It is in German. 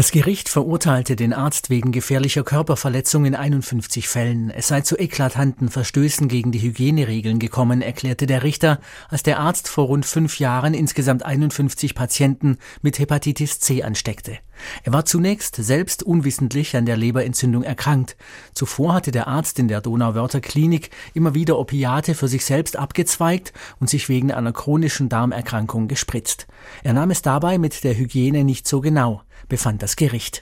Das Gericht verurteilte den Arzt wegen gefährlicher Körperverletzung in 51 Fällen. Es sei zu eklatanten Verstößen gegen die Hygieneregeln gekommen, erklärte der Richter, als der Arzt vor rund 5 Jahren insgesamt 51 Patienten mit Hepatitis C ansteckte. Er war zunächst selbst unwissentlich an der Leberentzündung erkrankt. Zuvor hatte der Arzt in der Donauwörther Klinik immer wieder Opiate für sich selbst abgezweigt und sich wegen einer chronischen Darmerkrankung gespritzt. Er nahm es dabei mit der Hygiene nicht so genau, befand das Gericht.